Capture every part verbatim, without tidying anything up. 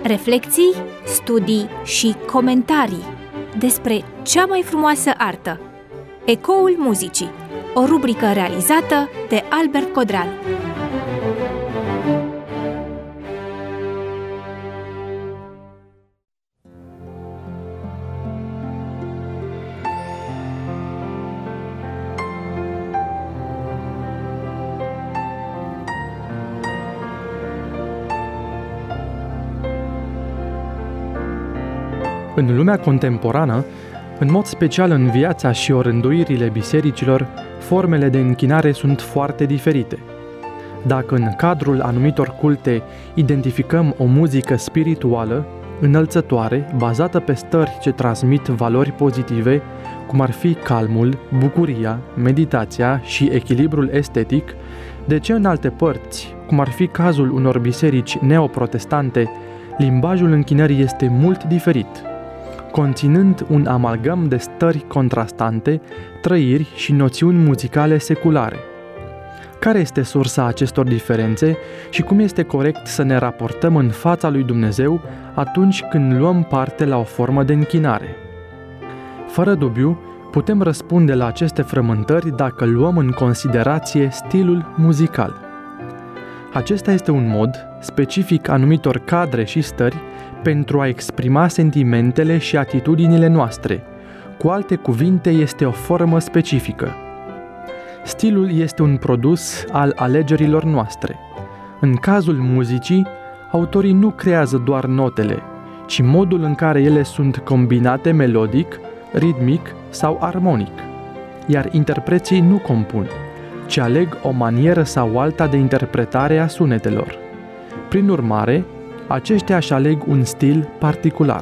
Reflecții, studii și comentarii despre cea mai frumoasă artă. Ecoul muzicii, o rubrică realizată de Albert Codreanu. În lumea contemporană, în mod special în viața și orânduirile bisericilor, formele de închinare sunt foarte diferite. Dacă în cadrul anumitor culte identificăm o muzică spirituală, înălțătoare, bazată pe stări ce transmit valori pozitive, cum ar fi calmul, bucuria, meditația și echilibrul estetic, de ce în alte părți, cum ar fi cazul unor biserici neoprotestante, limbajul închinării este mult diferit, conținând un amalgam de stări contrastante, trăiri și noțiuni muzicale seculare. Care este sursa acestor diferențe și cum este corect să ne raportăm în fața lui Dumnezeu atunci când luăm parte la o formă de închinare? Fără dubiu, putem răspunde la aceste frământări dacă luăm în considerație stilul muzical. Acesta este un mod specific anumitor cadre și stări pentru a exprima sentimentele și atitudinile noastre. Cu alte cuvinte, este o formă specifică. Stilul este un produs al alegerilor noastre. În cazul muzicii, autorii nu creează doar notele, ci modul în care ele sunt combinate melodic, ritmic sau armonic. Iar interpreții nu compun, ci aleg o manieră sau alta de interpretare a sunetelor. Prin urmare, aceștia își aleg un stil particular.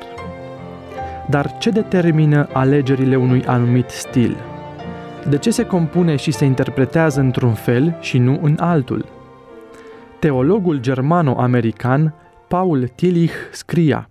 Dar ce determină alegerile unui anumit stil? De ce se compune și se interpretează într-un fel și nu în altul? Teologul germano-american Paul Tillich scria: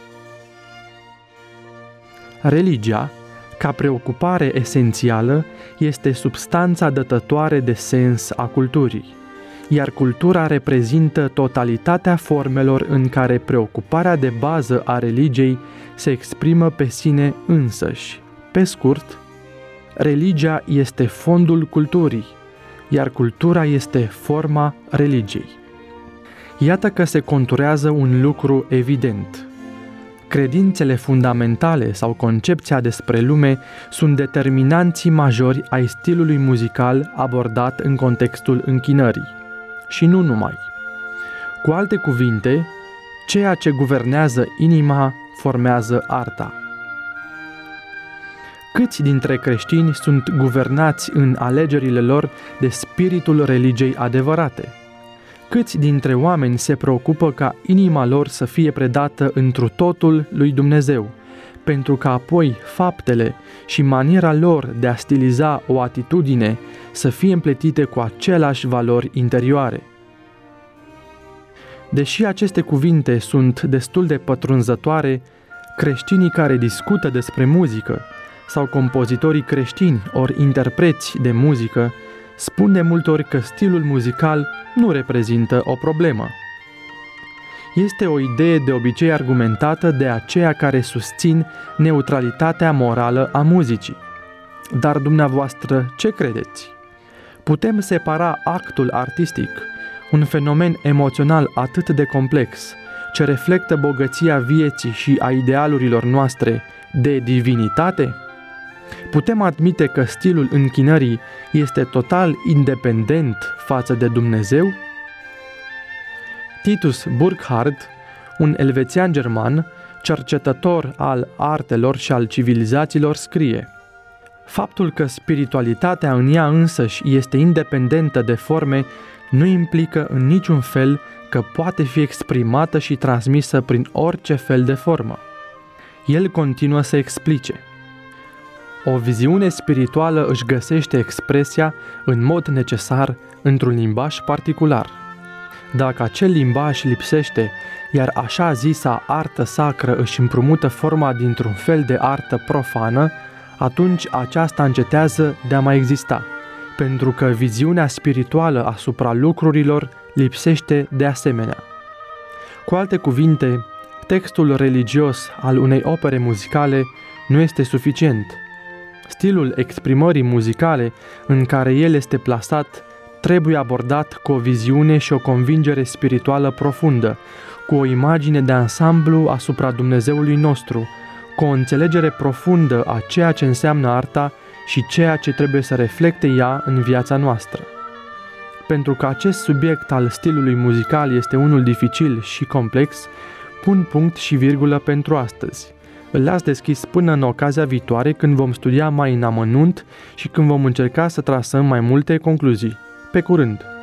religia, ca preocupare esențială, este substanța dătătoare de sens a culturii, iar cultura reprezintă totalitatea formelor în care preocuparea de bază a religiei se exprimă pe sine însăși. Pe scurt, religia este fondul culturii, iar cultura este forma religiei. Iată că se conturează un lucru evident. Credințele fundamentale sau concepția despre lume sunt determinanții majori ai stilului muzical abordat în contextul închinării. Și nu numai. Cu alte cuvinte, ceea ce guvernează inima formează arta. Câți dintre creștini sunt guvernați în alegerile lor de spiritul religiei adevărate? Câți dintre oameni se preocupă ca inima lor să fie predată întru totul lui Dumnezeu, pentru că apoi faptele și maniera lor de a stiliza o atitudine să fie împletite cu aceleași valori interioare? Deși aceste cuvinte sunt destul de pătrunzătoare, creștinii care discută despre muzică sau compozitorii creștini ori interpreți de muzică spun de multe ori că stilul muzical nu reprezintă o problemă. Este o idee de obicei argumentată de aceia care susțin neutralitatea morală a muzicii. Dar dumneavoastră ce credeți? Putem separa actul artistic, un fenomen emoțional atât de complex, ce reflectă bogăția vieții și a idealurilor noastre, de divinitate? Putem admite că stilul închinării este total independent față de Dumnezeu? Titus Burckhardt, un elvețian german, cercetător al artelor și al civilizațiilor, scrie: faptul că spiritualitatea în ea însăși este independentă de forme nu implică în niciun fel că poate fi exprimată și transmisă prin orice fel de formă. El continuă să explice: o viziune spirituală își găsește expresia în mod necesar într-un limbaj particular. Dacă acel limbaj lipsește, iar așa zisa artă sacră își împrumută forma dintr-un fel de artă profană, atunci aceasta încetează de a mai exista, pentru că viziunea spirituală asupra lucrurilor lipsește de asemenea. Cu alte cuvinte, Textul religios al unei opere muzicale nu este suficient. Stilul exprimării muzicale în care el este plasat trebuie abordat cu o viziune și o convingere spirituală profundă, cu o imagine de ansamblu asupra Dumnezeului nostru, cu o înțelegere profundă a ceea ce înseamnă arta și ceea ce trebuie să reflecte ea în viața noastră. Pentru că acest subiect al stilului muzical este unul dificil și complex, pun punct și virgulă pentru astăzi. Îl las deschis până în ocazia viitoare, când vom studia mai în amănunt și când vom încerca să trasăm mai multe concluzii. Pe curând!